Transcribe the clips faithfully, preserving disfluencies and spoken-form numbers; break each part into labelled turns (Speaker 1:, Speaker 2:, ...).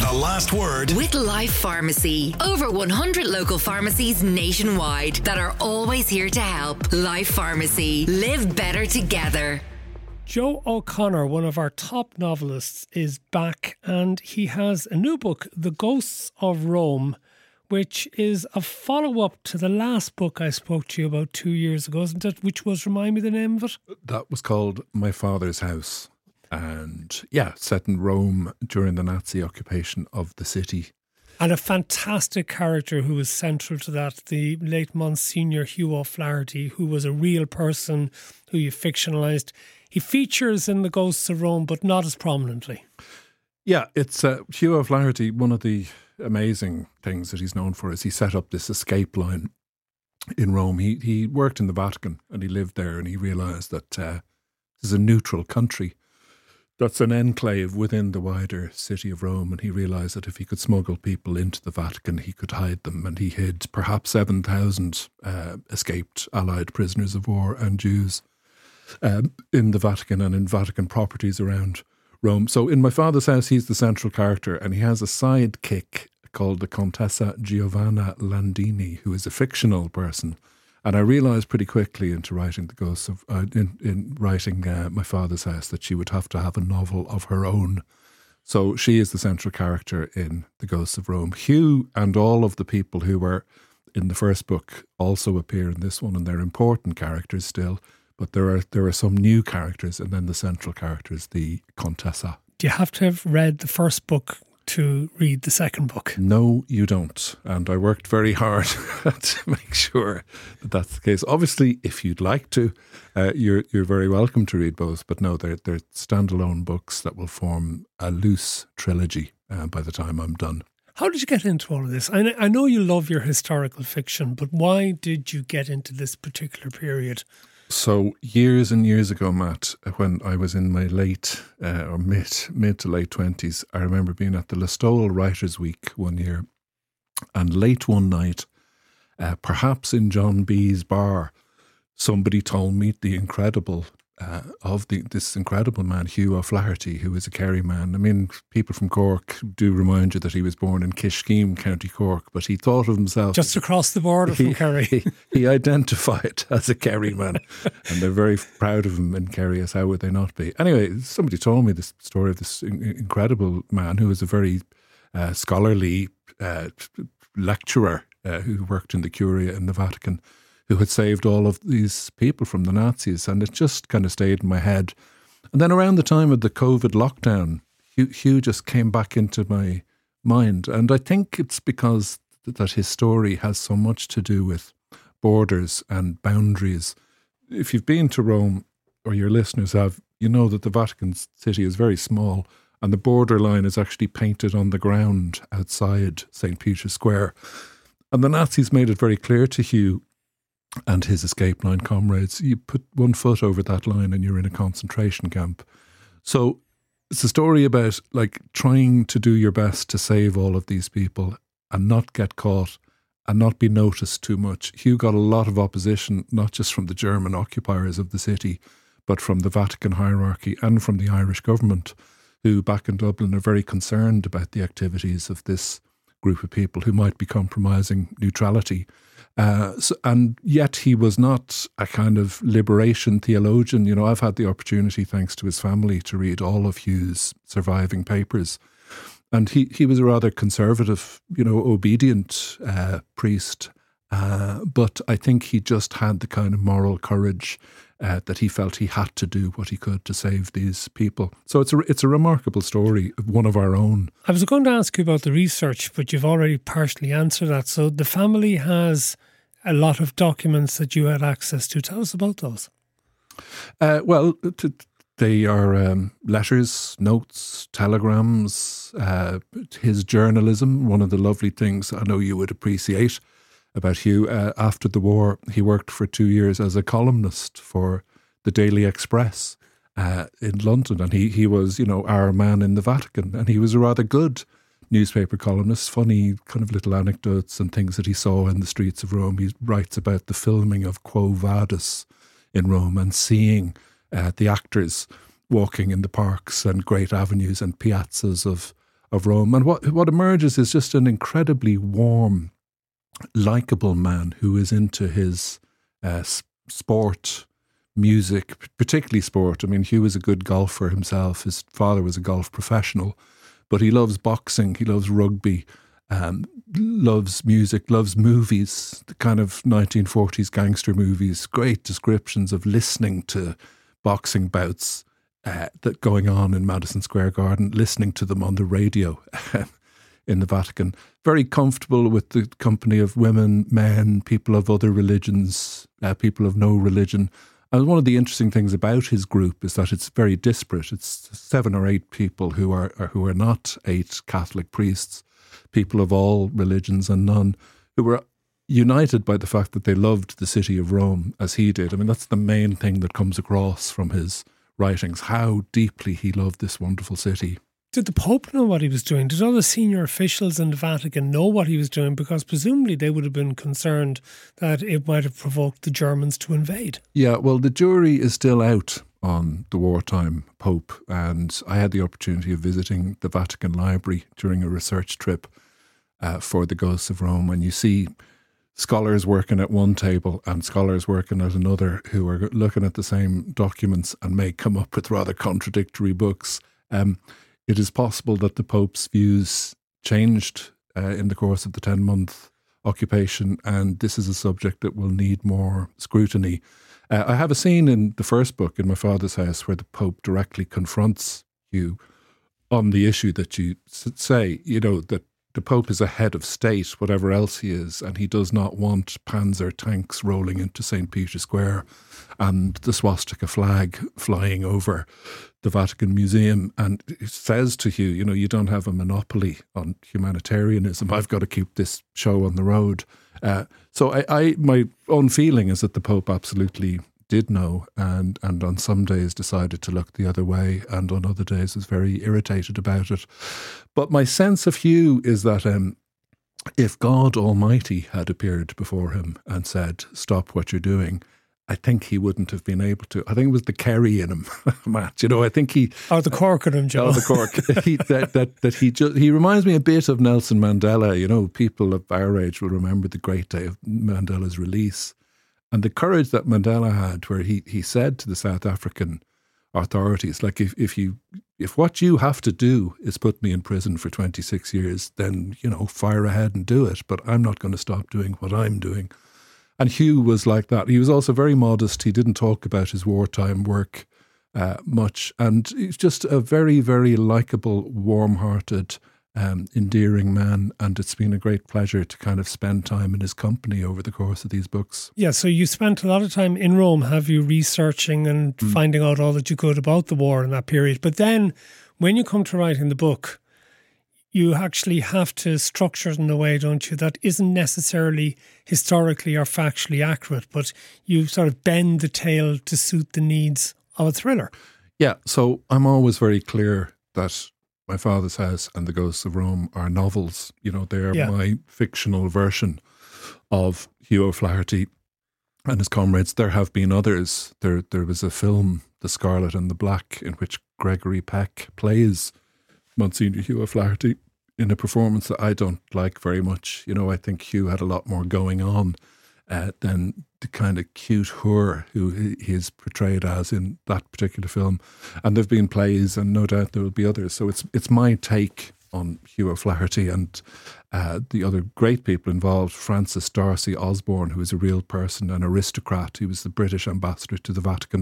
Speaker 1: The last word
Speaker 2: with Life Pharmacy. Over one hundred local pharmacies nationwide that are always here to help. Life Pharmacy. Live better together.
Speaker 3: Joe O'Connor, one of our top novelists, is back, and he has a new book, The Ghosts of Rome, which is a follow-up to the last book I spoke to you about two years ago, isn't it? Which was, remind me the name of it?
Speaker 4: That was called My Father's House. And yeah, set in Rome during the Nazi occupation of the city.
Speaker 3: And a fantastic character who was central to that, the late Monsignor Hugh O'Flaherty, who was a real person who you fictionalised. He features in The Ghosts of Rome, but not as prominently.
Speaker 4: Yeah, it's uh, Hugh O'Flaherty. One of the amazing things that he's known for is he set up this escape line in Rome. He he worked in the Vatican and he lived there, and he realised that uh, this is a neutral country. That's an enclave within the wider city of Rome, and he realised that if he could smuggle people into the Vatican, he could hide them, and he hid perhaps seven thousand uh, escaped Allied prisoners of war and Jews um, in the Vatican and in Vatican properties around Rome. So in My Father's House, he's the central character, and he has a sidekick called the Contessa Giovanna Landini, who is a fictional person. And I realised pretty quickly into writing the Ghosts of uh, in in writing uh, My Father's House that she would have to have a novel of her own. So she is the central character in The Ghosts of Rome. Hugh and all of the people who were in the first book also appear in this one, and they're important characters still. But there are there are some new characters, and then the central character is the Contessa.
Speaker 3: Do you have to have read the first book to read the second book?
Speaker 4: No, you don't. And I worked very hard to make sure that that's the case. Obviously, if you'd like to, uh, you're you're very welcome to read both. But no, they're, they're standalone books that will form a loose trilogy uh, by the time I'm done.
Speaker 3: How did you get into all of this? I, I know you love your historical fiction, but why did you get into this particular period?
Speaker 4: So years and years ago, Matt, when I was in my late uh, or mid mid to late twenties, I remember being at the Listowel Writers' Week one year, and late one night, uh, perhaps in John B's bar, somebody told me the incredible uh, of the this incredible man Hugh O'Flaherty, who is a Kerry man. I mean, people from Cork do remind you that he was born in Kishkeen, County Cork, but he thought of himself
Speaker 3: just across the border from
Speaker 4: he,
Speaker 3: Kerry.
Speaker 4: He, he identified as a Kerry man, and they're very proud of him in Kerry, as how would they not be? Anyway, somebody told me this story of this in, incredible man who was a very uh, scholarly uh, lecturer uh, who worked in the Curia in the Vatican, who had saved all of these people from the Nazis, and it just kind of stayed in my head. And then around the time of the COVID lockdown, Hugh, Hugh just came back into my mind, and I think it's because that his story has so much to do with borders and boundaries. If you've been to Rome, or your listeners have, you know that the Vatican City is very small, and the borderline is actually painted on the ground outside Saint Peter's Square. And the Nazis made it very clear to Hugh and his escape line comrades, you put one foot over that line and you're in a concentration camp. So it's a story about like trying to do your best to save all of these people and not get caught and not be noticed too much. Hugh got a lot of opposition, not just from the German occupiers of the city, but from the Vatican hierarchy and from the Irish government, who back in Dublin are very concerned about the activities of this group of people who might be compromising neutrality. Uh, so, and yet he was not a kind of liberation theologian. You know, I've had the opportunity, thanks to his family, to read all of Hugh's surviving papers. And he, he was a rather conservative, you know, obedient uh, priest. Uh, but I think he just had the kind of moral courage uh, that he felt he had to do what he could to save these people. So it's a, it's a remarkable story, one of our own.
Speaker 3: I was going to ask you about the research, but you've already partially answered that. So the family has a lot of documents that you had access to. Tell us about those.
Speaker 4: Uh, well, to, they are um, letters, notes, telegrams, uh, his journalism. One of the lovely things I know you would appreciate about Hugh, uh, after the war, he worked for two years as a columnist for the Daily Express uh, in London. And he, he was, you know, our man in the Vatican. And he was a rather good newspaper columnist, funny kind of little anecdotes and things that he saw in the streets of Rome. He writes about the filming of Quo Vadis in Rome and seeing uh, the actors walking in the parks and great avenues and piazzas of of Rome. And what, what emerges is just an incredibly warm, likeable man who is into his uh, sport, music, particularly sport. I mean, Hugh is a good golfer himself. His father was a golf professional, but he loves boxing, he loves rugby, um, loves music, loves movies, the kind of nineteen forties gangster movies, great descriptions of listening to boxing bouts uh, that going on in Madison Square Garden, listening to them on the radio in the Vatican. Very comfortable with the company of women, men, people of other religions, uh, people of no religion. And one of the interesting things about his group is that it's very disparate. It's seven or eight people who are who are not eight Catholic priests, people of all religions and none, who were united by the fact that they loved the city of Rome as he did. I mean, that's the main thing that comes across from his writings, how deeply he loved this wonderful city.
Speaker 3: Did the Pope know what he was doing? Did all the senior officials in the Vatican know what he was doing? Because presumably they would have been concerned that it might have provoked the Germans to invade.
Speaker 4: Yeah, well, the jury is still out on the wartime Pope, and I had the opportunity of visiting the Vatican Library during a research trip uh, for the Ghosts of Rome, and you see scholars working at one table and scholars working at another who are looking at the same documents and may come up with rather contradictory books. Um, It is possible that the Pope's views changed uh, in the course of the ten-month occupation, and this is a subject that will need more scrutiny. Uh, I have a scene in the first book, In My Father's House, where the Pope directly confronts Hugh on the issue that you say, you know, that the Pope is a head of state, whatever else he is, and he does not want Panzer tanks rolling into Saint Peter's Square and the swastika flag flying over the Vatican Museum. And it says to Hugh, you know, you don't have a monopoly on humanitarianism. I've got to keep this show on the road. Uh, so I, I, my own feeling is that the Pope absolutely did know, and, and on some days decided to look the other way, and on other days was very irritated about it. But my sense of Hugh is that um, if God Almighty had appeared before him and said, stop what you're doing, I think he wouldn't have been able to. I think it was the Kerry in him, Matt. You know, I think he...
Speaker 3: Oh, the cork in him, Joe.
Speaker 4: Oh, the cork. he, that, that, that he, just, he reminds me a bit of Nelson Mandela. You know, people of our age will remember the great day of Mandela's release. And the courage that Mandela had, where he, he said to the South African authorities, like, if, if you if what you have to do is put me in prison for twenty-six years, then, you know, fire ahead and do it. But I'm not going to stop doing what I'm doing. And Hugh was like that. He was also very modest. He didn't talk about his wartime work uh, much. And he's just a very, very likeable, warm-hearted, Um, endearing man, and it's been a great pleasure to kind of spend time in his company over the course of these books.
Speaker 3: Yeah, so you spent a lot of time in Rome, have you, researching and mm. finding out all that you could about the war in that period. But then when you come to writing the book, you actually have to structure it in a way, don't you, that isn't necessarily historically or factually accurate, but you sort of bend the tale to suit the needs of a thriller.
Speaker 4: Yeah, so I'm always very clear that My Father's House and The Ghosts of Rome are novels. You know, they are yeah. my fictional version of Hugh O'Flaherty and his comrades. There have been others. There there was a film, The Scarlet and the Black, in which Gregory Peck plays Monsignor Hugh O'Flaherty in a performance that I don't like very much. You know, I think Hugh had a lot more going on uh, than the kind of cute whore who he is portrayed as in that particular film. And there have been plays, and no doubt there will be others. So it's it's my take on Hugh O'Flaherty and uh, the other great people involved. Francis Darcy Osborne, who is a real person, an aristocrat. He was the British ambassador to the Vatican,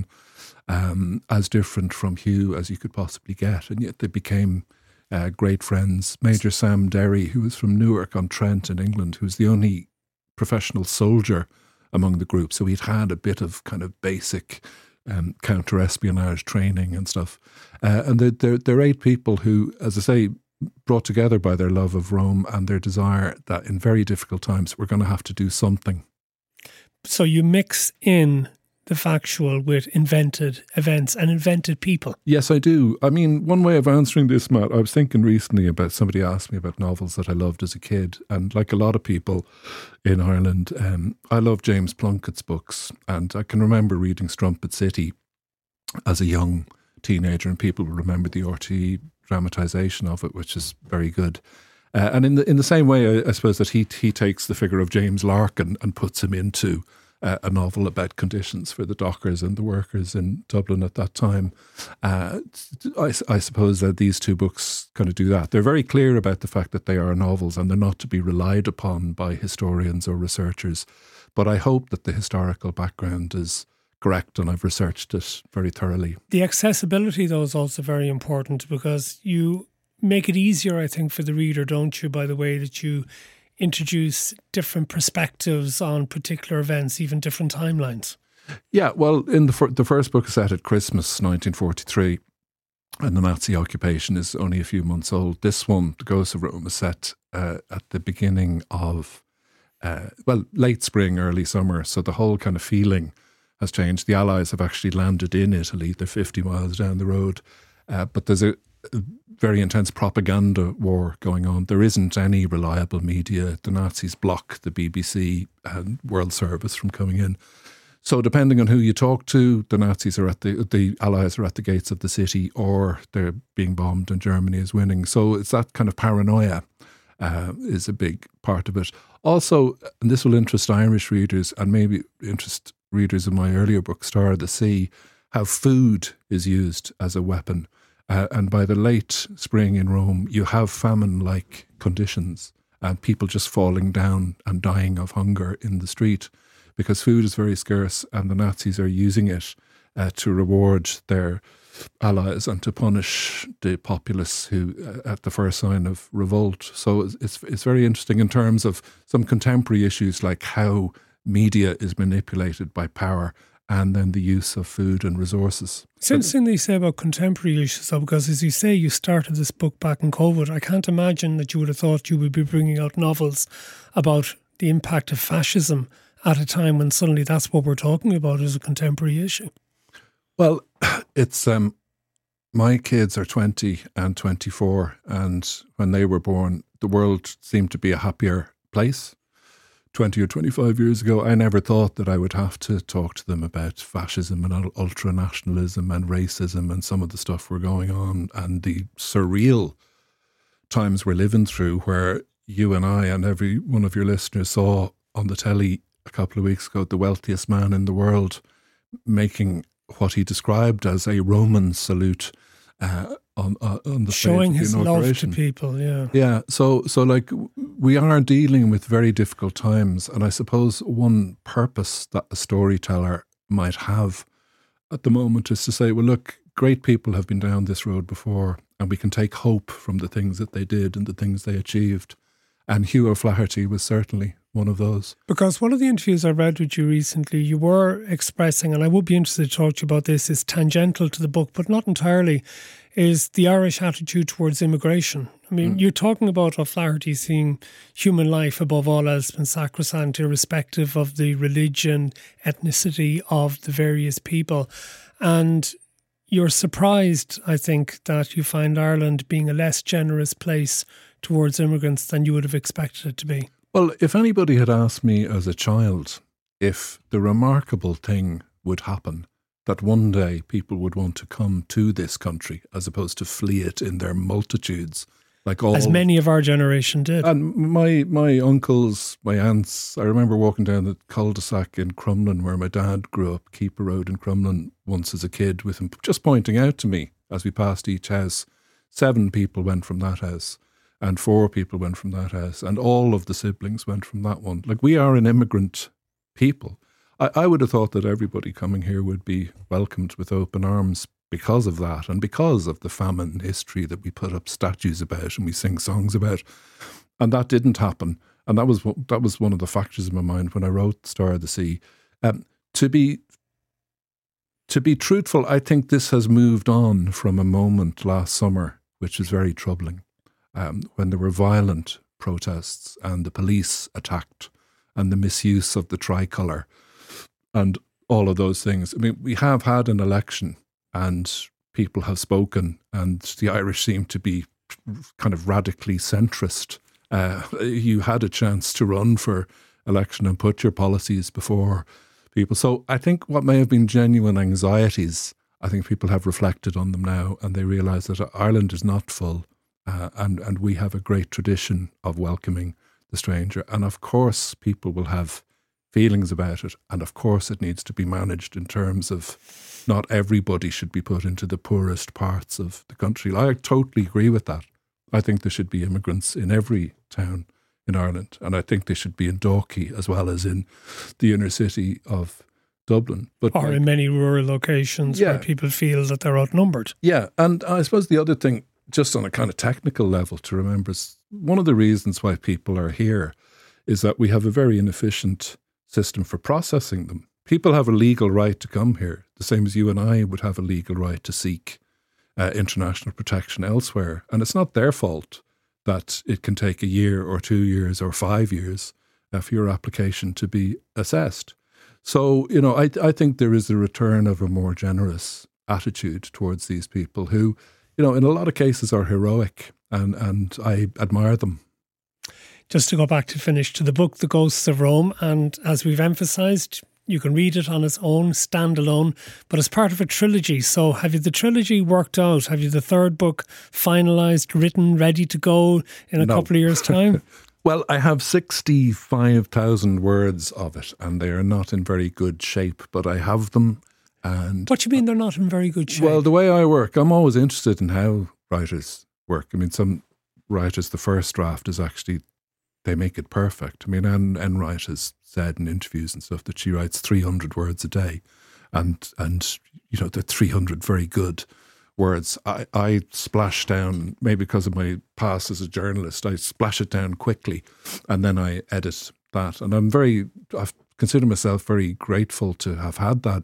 Speaker 4: um, as different from Hugh as you could possibly get. And yet they became uh, great friends. Major Sam Derry, who was from Newark-on-Trent in England, who was the only professional soldier among the group. So he'd had a bit of kind of basic um, counter-espionage training and stuff. Uh, and they're, they're, they're eight people who, as I say, brought together by their love of Rome and their desire that in very difficult times we're going to have to do something.
Speaker 3: So you mix in the factual with invented events and invented people.
Speaker 4: Yes, I do. I mean, one way of answering this, Matt, I was thinking recently about, somebody asked me about novels that I loved as a kid. And like a lot of people in Ireland, um, I love James Plunkett's books. And I can remember reading Strumpet City as a young teenager, and people will remember the R T dramatisation of it, which is very good. Uh, and in the in the same way, I, I suppose that he he takes the figure of James Larkin and puts him into uh, a novel about conditions for the dockers and the workers in Dublin at that time. Uh, I, I suppose that these two books kind of do that. They're very clear about the fact that they are novels and they're not to be relied upon by historians or researchers. But I hope that the historical background is correct, and I've researched it very thoroughly.
Speaker 3: The accessibility, though, is also very important, because you make it easier, I think, for the reader, don't you, by the way that you introduce different perspectives on particular events, even different timelines.
Speaker 4: Yeah, well, in the fir- the first book is set at Christmas nineteen forty-three, and the Nazi occupation is only a few months old. This one, The Ghosts of Rome, is set uh, at the beginning of, uh, well, late spring, early summer, so the whole kind of feeling has changed. The Allies have actually landed in Italy. They're fifty miles down the road, uh, but there's a very intense propaganda war going on. There isn't any reliable media. The Nazis block the B B C and World Service from coming in. So depending on who you talk to, the Nazis are at the, the Allies are at the gates of the city, or they're being bombed and Germany is winning. So it's that kind of paranoia uh, is a big part of it. Also, and this will interest Irish readers and maybe interest readers of my earlier book, Star of the Sea, how food is used as a weapon. Uh, and by the late spring in Rome, you have famine-like conditions and people just falling down and dying of hunger in the street because food is very scarce, and the Nazis are using it uh, to reward their allies and to punish the populace who, uh, at the first sign of revolt. So it's, it's it's very interesting in terms of some contemporary issues like how media is manipulated by power, and then the use of food and resources.
Speaker 3: It's interesting that you say about contemporary issues, though, because as you say, you started this book back in COVID. I can't imagine that you would have thought you would be bringing out novels about the impact of fascism at a time when suddenly that's what we're talking about as a contemporary issue.
Speaker 4: Well, it's um, my kids are twenty and twenty-four, and when they were born, the world seemed to be a happier place. twenty or twenty-five years ago, I never thought that I would have to talk to them about fascism and ultranationalism and racism and some of the stuff we're going on and the surreal times we're living through, where you and I and every one of your listeners saw on the telly a couple of weeks ago the wealthiest man in the world making what he described as a Roman salute uh, on uh, on the
Speaker 3: showing
Speaker 4: stage of
Speaker 3: his
Speaker 4: the
Speaker 3: love to people. Yeah,
Speaker 4: yeah. So so like we are dealing with very difficult times, and I suppose one purpose that a storyteller might have at the moment is to say, well, look, great people have been down this road before, and we can take hope from the things that they did and the things they achieved. And Hugh O'Flaherty was certainly one of those. Because
Speaker 3: one of the interviews I read with you recently, you were expressing, and I would be interested to talk to you about this, is tangential to the book, but not entirely, is the Irish attitude towards immigration. I mean, mm. you're talking about O'Flaherty seeing human life above all else and sacrosanct, irrespective of the religion, ethnicity of the various people. And you're surprised, I think, that you find Ireland being a less generous place towards immigrants than you would have expected it to be.
Speaker 4: Well, if anybody had asked me as a child if the remarkable thing would happen, that one day people would want to come to this country as opposed to flee it in their multitudes, like all...
Speaker 3: As many of our generation did.
Speaker 4: And my, my uncles, my aunts, I remember walking down the cul-de-sac in Crumlin where my dad grew up, Keeper Road in Crumlin, once as a kid, with him just pointing out to me as we passed each house, seven people went from that house. And four people went from that house, and all of the siblings went from that one. Like, we are an immigrant people. I, I would have thought that everybody coming here would be welcomed with open arms because of that, and because of the famine history that we put up statues about and we sing songs about. And that didn't happen. And that was that was one of the factors in my mind when I wrote Star of the Sea. Um, to be to be truthful, I think this has moved on from a moment last summer, which is very troubling. Um, when there were violent protests and the police attacked and the misuse of the tricolour and all of those things. I mean, we have had an election and people have spoken, and the Irish seem to be kind of radically centrist. Uh, you had a chance to run for election and put your policies before people. So I think what may have been genuine anxieties I think people have reflected on them now, and they realise that Ireland is not full, uh, and, and we have a great tradition of welcoming the stranger. And of course, people will have feelings about it, and of course it needs to be managed in terms of not everybody should be put into the poorest parts of the country. I totally agree with that. I think there should be immigrants in every town in Ireland, and I think they should be in Dalkey as well as in the inner city of Dublin. But
Speaker 3: or
Speaker 4: like,
Speaker 3: in many rural locations
Speaker 4: yeah.
Speaker 3: where people feel that they're outnumbered.
Speaker 4: Yeah, and I suppose the other thing, just on a kind of technical level to remember, is one of the reasons why people are here is that we have a very inefficient system for processing them. People have a legal right to come here, the same as you and I would have a legal right to seek uh, international protection elsewhere. And it's not their fault that it can take a year or two years or five years uh, for your application to be assessed. So, you know, I, I think there is a return of a more generous attitude towards these people who, you know, in a lot of cases are heroic, and, and I admire them.
Speaker 3: Just to go back to finish to the book, The Ghosts of Rome, and as we've emphasised, you can read it on its own, standalone, but as part of a trilogy. So have you the trilogy worked out? Have you the third book finalised, written, ready to go in a
Speaker 4: no.
Speaker 3: couple of years' time?
Speaker 4: Well, I have sixty-five thousand words of it, and they are not in very good shape, but I have them. And
Speaker 3: what do you mean they're not in very good shape?
Speaker 4: Well, the way I work, I'm always interested in how writers work. I mean, some writers, the first draft is actually, they make it perfect. I mean, Anne Enright has said in interviews and stuff that she writes three hundred words a day, and and you know, they're three hundred very good words. I, I splash down, maybe because of my past as a journalist, I splash it down quickly, and then I edit that. And I'm very, I consider myself very grateful to have had that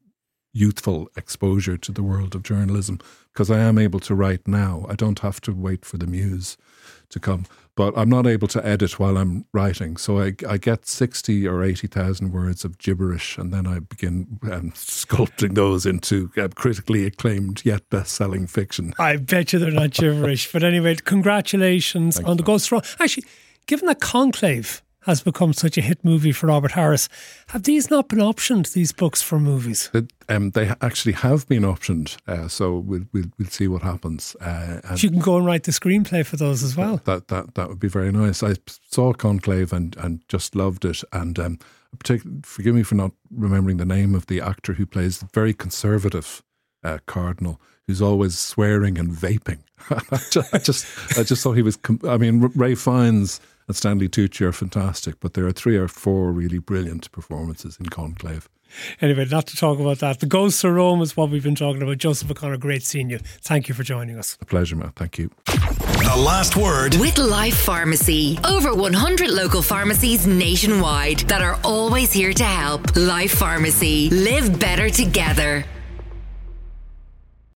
Speaker 4: youthful exposure to the world of journalism, because I am able to write now. I don't have to wait for the muse to come. But I'm not able to edit while I'm writing. So I, I get sixty or eighty thousand words of gibberish, and then I begin um, sculpting those into uh, critically acclaimed yet best-selling fiction.
Speaker 3: I bet you they're not gibberish. But anyway, congratulations
Speaker 4: Thanks,
Speaker 3: on The
Speaker 4: man.
Speaker 3: Ghosts of Rome. Actually, given that Conclave has become such a hit movie for Robert Harris, have these not been optioned, these books, for movies?
Speaker 4: It, um, they actually have been optioned, uh, so we'll, we'll we'll see what happens. Uh, and
Speaker 3: you can go and write the screenplay for those as well.
Speaker 4: That that that would be very nice. I saw Conclave and, and just loved it. And um, particularly, forgive me for not remembering the name of the actor who plays the very conservative uh, cardinal, who's always swearing and vaping. I, just, I just I just thought he was. I mean, Ray Fiennes and Stanley Tucci are fantastic, but there are three or four really brilliant performances in Conclave.
Speaker 3: Anyway, not to talk about that. The Ghosts of Rome is what we've been talking about. Joseph O'Connor, great seeing you. Thank you for joining us.
Speaker 4: A pleasure, Matt. Thank you.
Speaker 1: The last word
Speaker 2: with Life Pharmacy. Over one hundred local pharmacies nationwide that are always here to help. Life Pharmacy. Live better together.